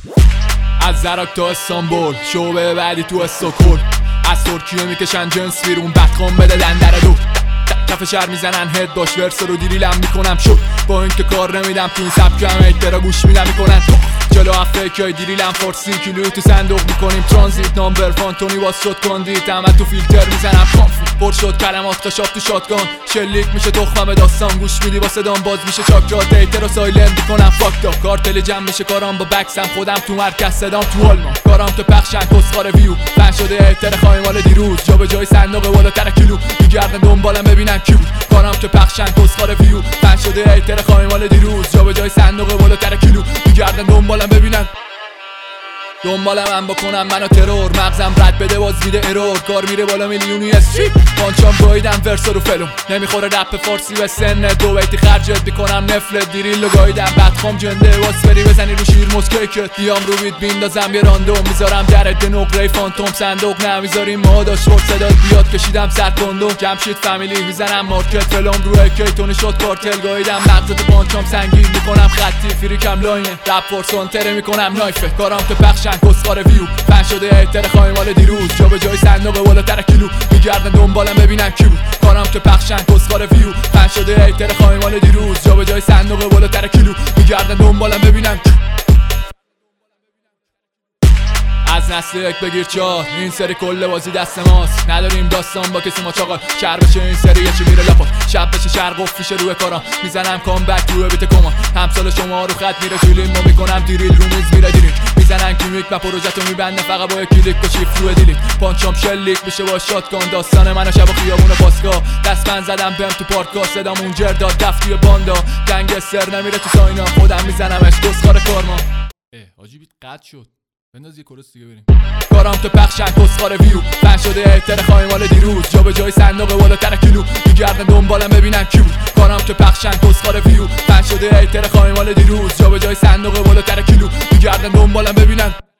از زراک تا استانبول، شعبه بعدی تو استکهلم. از ترکیه میکشن جنس بیرون، بدخوام بده دندره دو. کف شهر میزنن هد باش ورس رو دیریلم میکنم شد. با اینکه کار نمیدم تو این سبکم ایترا گوش میدم میکنن جلو هفته که دیریلم فارسی کیلوی تو صندوق میکنیم ترانزیت نامبر فانتونی باز شد کندیت همه تو فیلتر میزنم کانفی پر شد کلمات خشاب تو شاتگان شلیک میشه تخمم داستان گوش میدی با صدام باز میشه چاکرات ایتر رو سایلنت میکنم فاکتا کارتل جمع میشه کارام با بکسم خودم تو مرکز صدام تو آلمان کارام تو پخشن کسخار ویو فن شده ایتر خواهی مال دیروز جا به جای صندوق بالاتر کیلو میگردن دنبالم ببینن کی بود کارام تو پخشن کسخار ویو فن شده ایتر خواهی مال دیروز جا به جای صندوق بالاتر کیلو میگردن دنبالم ببینن دنبالم بکنم منو ترور مغزم رد بده باز میده ارور کار میره بالا میلیونی استریت پانچام گاییدم ورسا رو فلوم نمیخوره رپ فارسی به سن دو بیتی خرجت میکنم نفلت دیریل رو گاییدم بدخوام جنده واس بری بزنی رو شیر مسکیکت دیام رو بیت بیندازم یه راندوم میذارم درد نقره فانتوم صندوق نمیذاریم ما داشت شورت صدات بیاد کشیدم سر کندوم جمشید فامیلی میزنم مارکت فلام رو اکیتونی شد کارتل گاییدم مغزت پانچام سنگین میکنم خطی فریکم لاینه رپ فورسونتر میکنم نایفه کارام تو پخشن کسخار ویو فن شده ایتر خواهی مال دیروز جا به جای صندوق بالاتر کیلو میگردن دنبالم ببینن کی بود کارم که پخشن کسخار ویو فن شده ایتر خواهی مال دیروز جا به جای صندوق بالاتر کیلو میگردن دنبالم ببینن از نسل یک بگیر چهار این سری کل بازی دست ماست نداریم داستان با کسی ما چاقال شهر بشه این سری یه چی میره لپا شب بشه شهر قفل روی کارم میزنم کامبک روی بیت کما همسال شما رو خط میره جولین ما میکنم دیریل رو میز میره دیرین میزنن کیمیک و پروژه رو میبنده فقط با یک کلیک و شیفت روی دیلیت پانچام شلیک میشه با شاتگان داستان من شب و خیابون پاسگاه دست من زدم بهم تو پارکا صدام اونجر داد دفت توی باندا گنگستر نمیره تو ساینا خودم میزنمش کسخار کارما حاجی بیت قطع شد بنداز یه کورس دیگه بریم کارام تو پخشن کسخار ویو فن شده ایتر خواهی مال دیروز جا به جای صندوق بالاتر کیلو میگردن دنبالم ببینن کی بود کارام تو پخشن کسخار ویو فن شده ایتر خواهی مال دیروز جا به جای صندوق بالاتر کیلو میگردن دنبالم ببینن